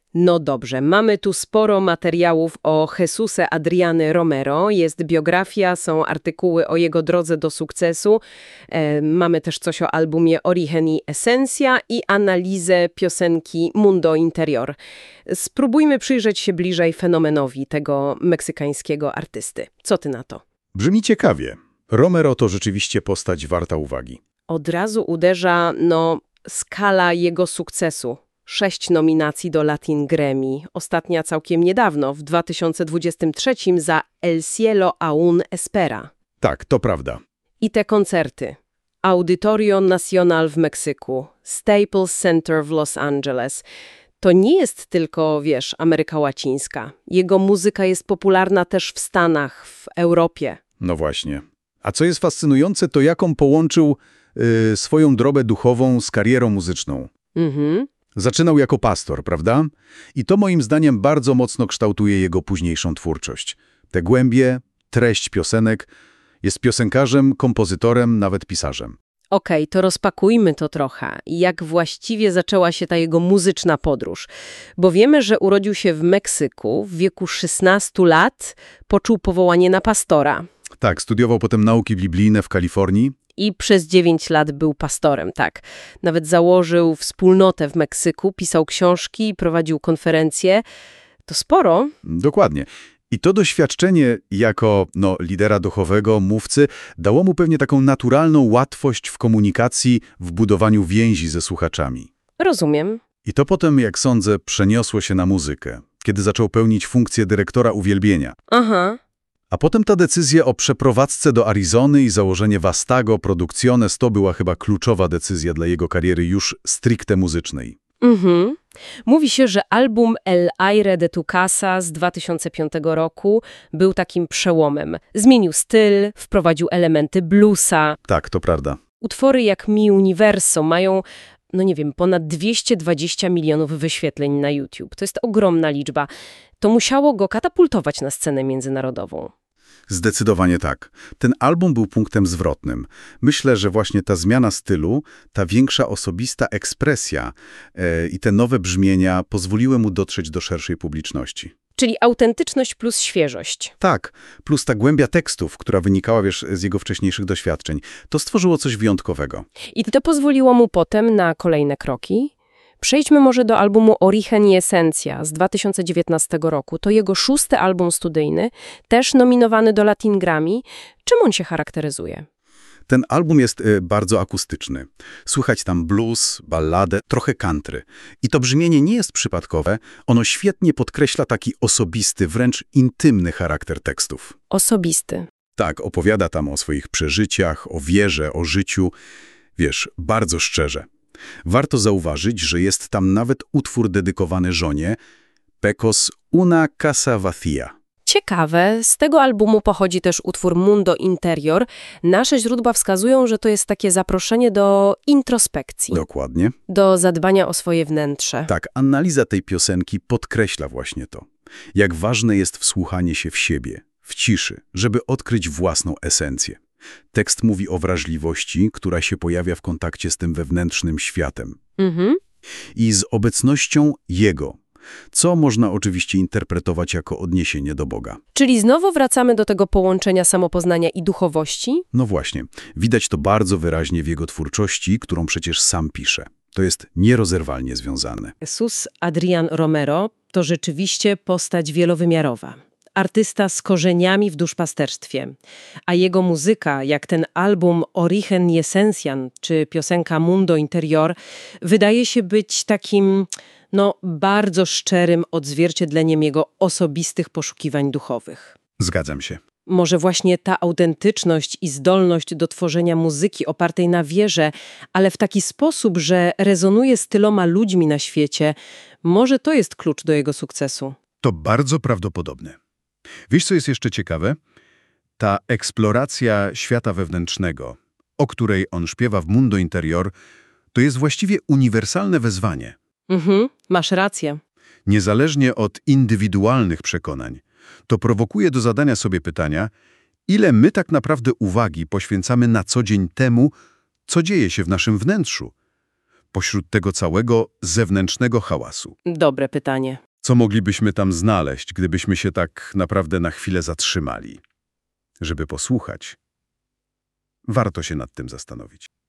No dobrze, mamy tu sporo materiałów o Jesuse Adriany Romero, jest biografia, są artykuły o jego drodze do sukcesu, mamy też coś o albumie Origen y Esencia i analizę piosenki Mundo Interior. Spróbujmy przyjrzeć się bliżej fenomenowi tego meksykańskiego artysty. Co ty na to? Brzmi ciekawie. Romero to rzeczywiście postać warta uwagi. Od razu uderza, skala jego sukcesu. 6 nominacji do Latin Grammy, ostatnia całkiem niedawno, w 2023 za El Cielo Aún Espera. Tak, to prawda. I te koncerty. Auditorio Nacional w Meksyku, Staples Center w Los Angeles. To nie jest tylko, Ameryka Łacińska. Jego muzyka jest popularna też w Stanach, w Europie. No właśnie. A co jest fascynujące, to jak on połączył swoją drogę duchową z karierą muzyczną. Zaczynał jako pastor, prawda? I to moim zdaniem bardzo mocno kształtuje jego późniejszą twórczość. Te głębie, treść piosenek, jest piosenkarzem, kompozytorem, nawet pisarzem. Okej, to rozpakujmy to trochę. Jak właściwie zaczęła się ta jego muzyczna podróż? Bo wiemy, że urodził się w Meksyku, w wieku 16 lat poczuł powołanie na pastora. Tak, studiował potem nauki biblijne w Kalifornii. I przez 9 lat był pastorem, tak. Nawet założył wspólnotę w Meksyku, pisał książki, prowadził konferencje. To sporo. Dokładnie. I to doświadczenie jako lidera duchowego, mówcy, dało mu pewnie taką naturalną łatwość w komunikacji, w budowaniu więzi ze słuchaczami. Rozumiem. I to potem, jak sądzę, przeniosło się na muzykę, kiedy zaczął pełnić funkcję dyrektora uwielbienia. Aha. A potem ta decyzja o przeprowadzce do Arizony i założenie Vastago Producciones to była chyba kluczowa decyzja dla jego kariery już stricte muzycznej. Mówi się, że album El Aire de tu Casa z 2005 roku był takim przełomem. Zmienił styl, wprowadził elementy bluesa. Tak, to prawda. Utwory jak Mi Universo mają, ponad 220 milionów wyświetleń na YouTube. To jest ogromna liczba. To musiało go katapultować na scenę międzynarodową. Zdecydowanie tak. Ten album był punktem zwrotnym. Myślę, że właśnie ta zmiana stylu, ta większa osobista ekspresja i te nowe brzmienia pozwoliły mu dotrzeć do szerszej publiczności. Czyli autentyczność plus świeżość. Tak, plus ta głębia tekstów, która wynikała, z jego wcześniejszych doświadczeń. To stworzyło coś wyjątkowego. I to pozwoliło mu potem na kolejne kroki. Przejdźmy może do albumu Origen y Esencia z 2019 roku. To jego 6. album studyjny, też nominowany do Latin Grammy. Czym on się charakteryzuje? Ten album jest bardzo akustyczny. Słychać tam blues, balladę, trochę country. I to brzmienie nie jest przypadkowe, ono świetnie podkreśla taki osobisty, wręcz intymny charakter tekstów. Osobisty. Tak, opowiada tam o swoich przeżyciach, o wierze, o życiu. Bardzo szczerze. Warto zauważyć, że jest tam nawet utwór dedykowany żonie, Pecos una casa vacía. Ciekawe, z tego albumu pochodzi też utwór Mundo Interior. Nasze źródła wskazują, że to jest takie zaproszenie do introspekcji. Dokładnie. Do zadbania o swoje wnętrze. Tak, analiza tej piosenki podkreśla właśnie to. Jak ważne jest wsłuchanie się w siebie, w ciszy, żeby odkryć własną esencję. Tekst mówi o wrażliwości, która się pojawia w kontakcie z tym wewnętrznym światem. I z obecnością Jego, co można oczywiście interpretować jako odniesienie do Boga. Czyli znowu wracamy do tego połączenia samopoznania i duchowości? No właśnie, widać to bardzo wyraźnie w jego twórczości, którą przecież sam pisze. To jest nierozerwalnie związane. Jesús Adrián Romero to rzeczywiście postać wielowymiarowa. Artysta z korzeniami w duszpasterstwie, a jego muzyka, jak ten album Origen y Esencia czy piosenka Mundo Interior, wydaje się być takim, bardzo szczerym odzwierciedleniem jego osobistych poszukiwań duchowych. Zgadzam się. Może właśnie ta autentyczność i zdolność do tworzenia muzyki opartej na wierze, ale w taki sposób, że rezonuje z tyloma ludźmi na świecie, może to jest klucz do jego sukcesu. To bardzo prawdopodobne. Wiesz, co jest jeszcze ciekawe? Ta eksploracja świata wewnętrznego, o której on śpiewa w Mundo Interior, to jest właściwie uniwersalne wezwanie. Masz rację. Niezależnie od indywidualnych przekonań, to prowokuje do zadania sobie pytania, ile my tak naprawdę uwagi poświęcamy na co dzień temu, co dzieje się w naszym wnętrzu. pośród tego całego zewnętrznego hałasu? Dobre pytanie. Co moglibyśmy tam znaleźć, gdybyśmy się tak naprawdę na chwilę zatrzymali, żeby posłuchać? Warto się nad tym zastanowić.